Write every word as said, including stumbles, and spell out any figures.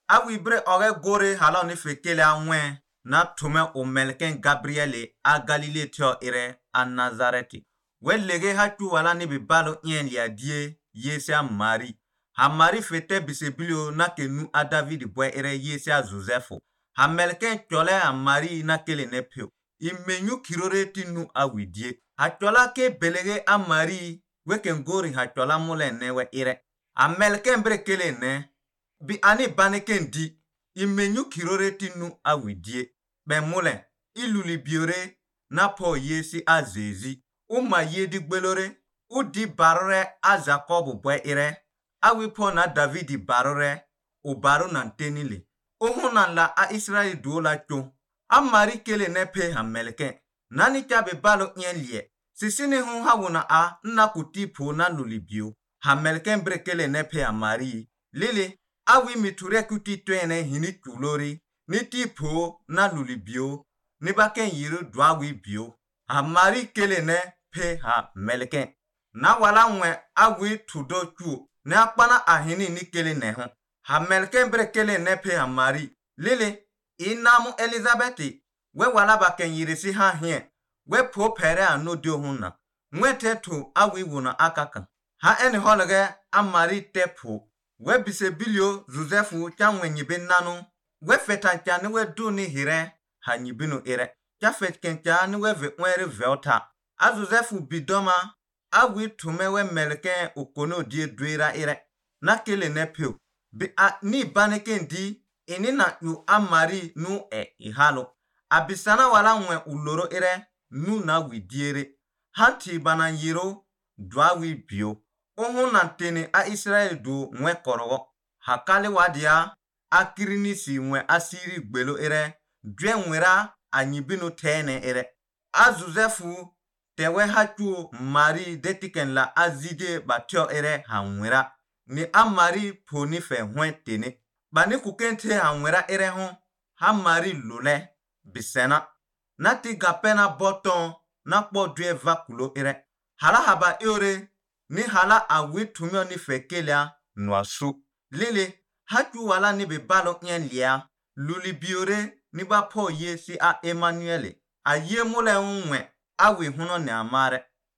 awi bre ore gore hala ni fekele anwen na tume o melken Gabriele a Galilée tio ire a Nazareti. We lege hatu wala ni bibalo yen ya die Yesia Marie. Ha Marie fete bisebilio na kenu a David bwe ire Yesia Joseph. Ha melken chole a Marie na kele nepio. Imenyu kiroreti nu awidie. Ha chola ke belege a Marie weken gori ha chola mule newe ire. Ha melken bre kele ne. Bi ani baneken di. Imenyu kiroreti nu awidie. Ben mule. Iluli biore na po Yesi a Zezi. Uma yedi gbelore. U di barore a Jacob bwe ire. Awi po na David barore. U baru nan tenile. Uhunan la a Israel do la chon. A Marie kele nepe ha melken. Nani chabe balo yen liye. Sisini hun hawuna a na kuti po na lulibio. Ha melken bre kele nepe ha Marie. Lili, awi miture kuti twene hini tulori. Ni ti po na lulibio. Ni baken yiru dwawi bio. Ha Marie kele nepe ha melken. Na wala mwe awi tudo chu. Ne akpana ahini ni kele ne hun. Ha melken bre kele nepe ha Marie. Lili, inamu Elizabeth. We wala baken yirisi ha hien. We po pere anodio huna. Mwe tetu awi wuna akaka. Ha eni holege a Marie tepu. We bisebilio Josefu chanwe nyibe nanu. We fetancha ni we du ni hire. Ha nyibinu ire. Cha fetkencha ni we ve nwere veota. A Josefu bidoma. Awi tume we melken ukono die duira ire. Na kele nepio. Bi a ni baneken di. Ini na yu a Marie nu e ihalo. Abisana wala mwe uloro ire. Nu na widiere. Hanti banan yiro. Dwa wi bio. Ohun nantene a Israel do mwe korogo. Hakale wadia. Akirini si mwe asiri gbelo ire. Dwe mwera anyibinu tene ire. A Josefu. Tewe hatu Marie detiken la azide batio ire ha mwera. Ni a Marie poni fe hwen tene. Bani kukente ha mwera ire hon. Ha Marie lule. Bisena. Nati gapena boton. Na po dwe vakulo ire. Hala haba eore. Ni hala awi tumio ni fekelea. Nwasu. Lili. Hatu wala ni bibalo yen lia. Luli biore. Ni ba po Yesi a Emmanuele. A ye mule unwe. Awi huno ne amare.